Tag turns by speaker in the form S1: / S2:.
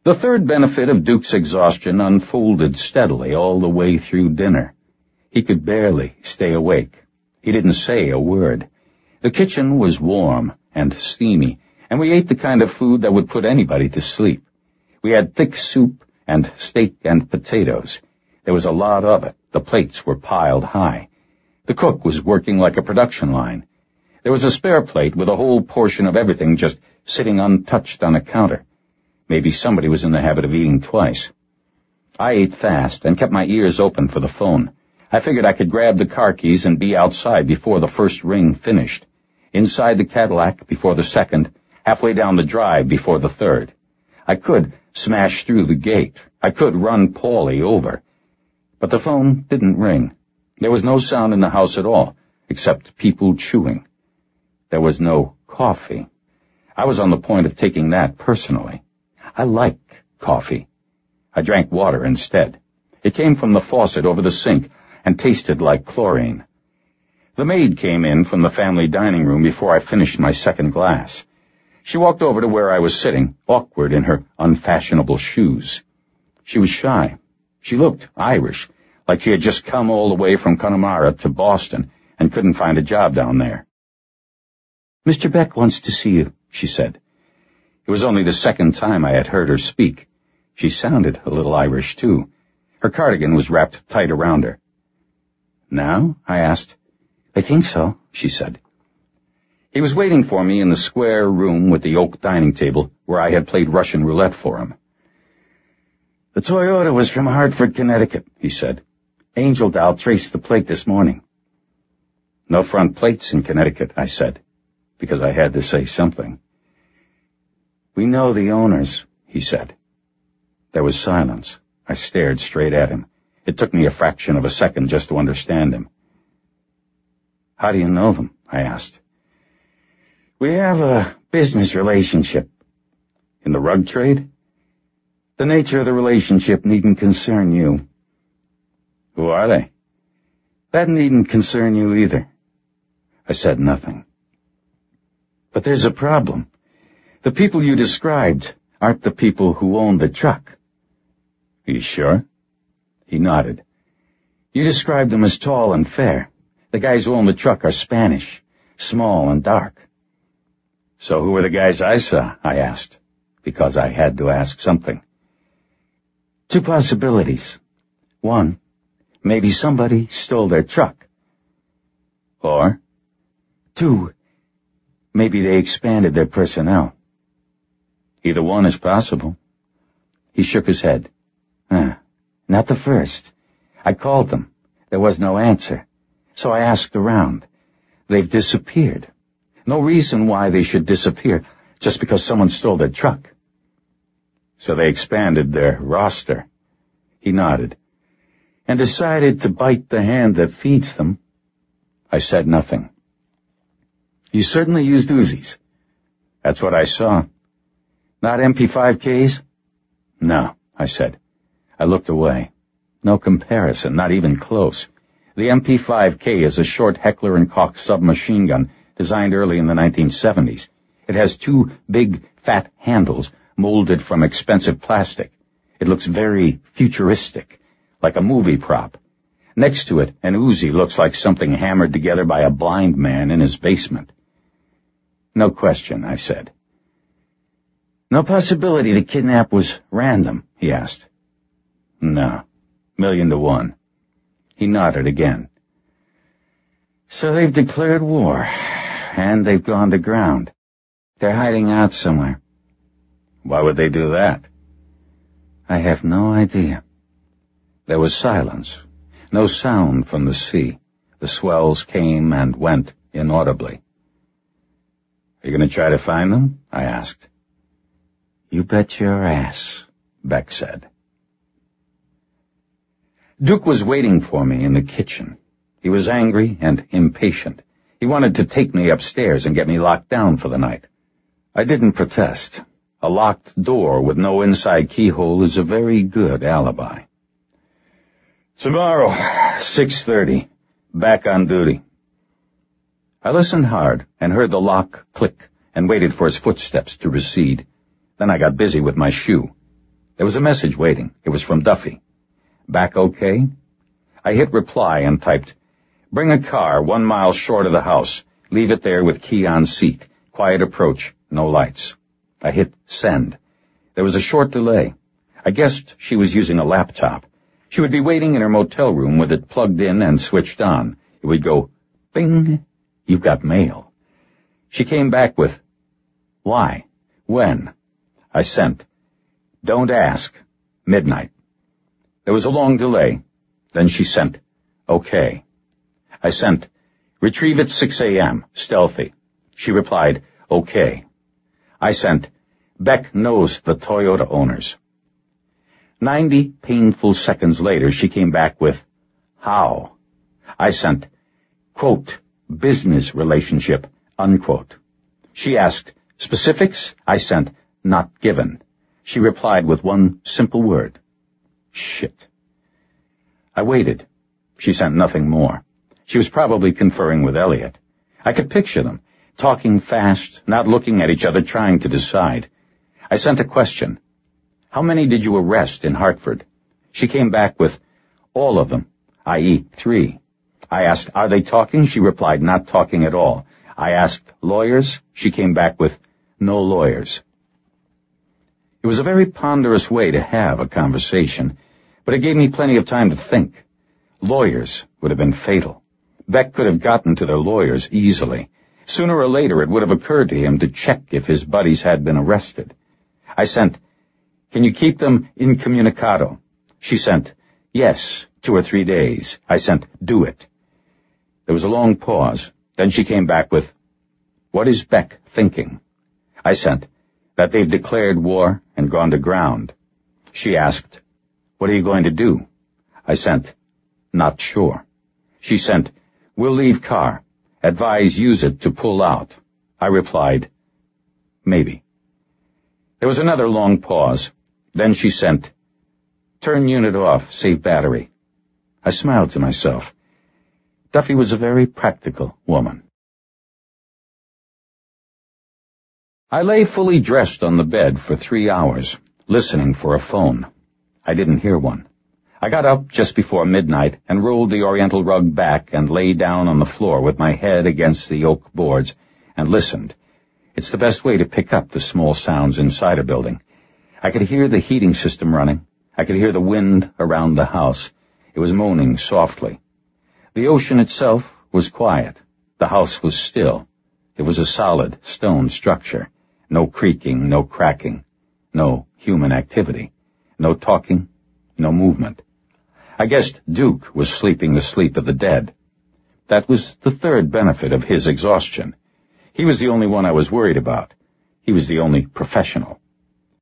S1: The third benefit of Duke's exhaustion unfolded steadily all the way through dinner. He could barely stay awake. He didn't say a word. The kitchen was warm and steamy, and we ate the kind of food that would put anybody to sleep. We had thick soup and steak and potatoes. There was a lot of it. The plates were piled high. The cook was working like a production line. There was a spare plate with a whole portion of everything just sitting untouched on a counter. Maybe somebody was in the habit of eating twice. I ate fast and kept my ears open for the phone. I figured I could grab the car keys and be outside before the first ring finished, inside the Cadillac before the second, halfway down the drive before the third. I could smash through the gate. I could run Paulie over. But the phone didn't ring. There was no sound in the house at all, except people chewing. There was no coffee. I was on the point of taking that personally. I like coffee. I drank water instead. It came from the faucet over the sink and tasted like chlorine. The maid came in from the family dining room before I finished my second glass. She walked over to where I was sitting, awkward in her unfashionable shoes. She was shy. She looked Irish, like she had just come all the way from Connemara to Boston and couldn't find a job down there. "Mr. Beck wants to see you," she said. It was only the second time I had heard her speak. She sounded a little Irish, too. Her cardigan was wrapped tight around her. "Now?" I asked. "I think so," she said. He was waiting for me in the square room with the oak dining table where I had played Russian roulette for him. "The Toyota was from Hartford, Connecticut," he said. "Angel Doll traced the plate this morning." "No front plates in Connecticut," I said, because I had to say something. "We know the owners," he said. There was silence. I stared straight at him. It took me a fraction of a second just to understand him. "How do you know them?" I asked. "We have a business relationship." "In the rug trade?" "The nature of the relationship needn't concern you." "Who are they?" "That needn't concern you either." I said nothing. "But there's a problem. The people you described aren't the people who own the truck." "Are you sure?" He nodded. "You described them as tall and fair. The guys who own the truck are Spanish, small and dark." "So who were the guys I saw?" I asked, because I had to ask something. "Two possibilities. One, maybe somebody stole their truck. Or, two, maybe they expanded their personnel." "Either one is possible." He shook his head. "Not the first. I called them. There was no answer. So I asked around. They've disappeared. No reason why they should disappear just because someone stole their truck." "So they expanded their roster." He nodded. "And decided to bite the hand that feeds them." I said nothing. "You certainly used Uzis." "That's what I saw." "Not MP5Ks?" "No," I said. I looked away. No comparison, not even close. The MP5K is a short Heckler & Koch submachine gun designed early in the 1970s. It has two big, fat handles molded from expensive plastic. It looks very futuristic, like a movie prop. Next to it, an Uzi looks like something hammered together by a blind man in his basement. "No question," I said. "No possibility the kidnap was random?" he asked. "No. 1,000,000 to 1. He nodded again. "So they've declared war, and they've gone to ground. They're hiding out somewhere." "Why would they do that?" "I have no idea." There was silence. No sound from the sea. The swells came and went inaudibly. "Are you going to try to find them?" I asked. "You bet your ass," Beck said. Duke was waiting for me in the kitchen. He was angry and impatient. He wanted to take me upstairs and get me locked down for the night. I didn't protest. A locked door with no inside keyhole is a very good alibi. "Tomorrow, 6:30. Back on duty." I listened hard and heard the lock click and waited for his footsteps to recede. Then I got busy with my shoe. There was a message waiting. It was from Duffy. Back okay? I hit reply and typed, bring a car 1 mile short of the house. Leave it there with key on seat. Quiet approach. No lights. I hit send. There was a short delay. I guessed she was using a laptop. She would be waiting in her motel room with it plugged in and switched on. It would go, bing, you've got mail. She came back with, why? When? I sent, don't ask. Midnight. There was a long delay. Then she sent, okay. I sent, retrieve at 6 a.m., stealthy. She replied, okay. I sent, Beck knows the Toyota owners. 90 painful seconds later, she came back with, how? I sent, quote, business relationship, unquote. She asked, specifics? I sent, not given. She replied with one simple word, shit. I waited. She sent nothing more. She was probably conferring with Elliot. I could picture them, talking fast, not looking at each other, trying to decide. I sent a question. How many did you arrest in Hartford? She came back with, all of them, i.e. 3. I asked, are they talking? She replied, not talking at all. I asked, lawyers? She came back with, no lawyers. It was a very ponderous way to have a conversation, but it gave me plenty of time to think. Lawyers would have been fatal. Beck could have gotten to their lawyers easily. Sooner or later it would have occurred to him to check if his buddies had been arrested. I sent, can you keep them incommunicado? She sent, yes, 2 or 3 days. I sent, do it. There was a long pause. Then she came back with, what is Beck thinking? I sent, that they've declared war and gone to ground. She asked, what are you going to do? I sent, not sure. She sent, we'll leave car. Advise use it to pull out. I replied, maybe. There was another long pause. Then she sent, turn unit off, save battery. I smiled to myself. Duffy was a very practical woman. I lay fully dressed on the bed for 3 hours, listening for a phone. I didn't hear one. I got up just before midnight and rolled the oriental rug back and lay down on the floor with my head against the oak boards and listened. It's the best way to pick up the small sounds inside a building. I could hear the heating system running. I could hear the wind around the house. It was moaning softly. The ocean itself was quiet. The house was still. It was a solid stone structure. No creaking, no cracking, no human activity, no talking, no movement. I guessed Duke was sleeping the sleep of the dead. That was the third benefit of his exhaustion. He was the only one I was worried about. He was the only professional.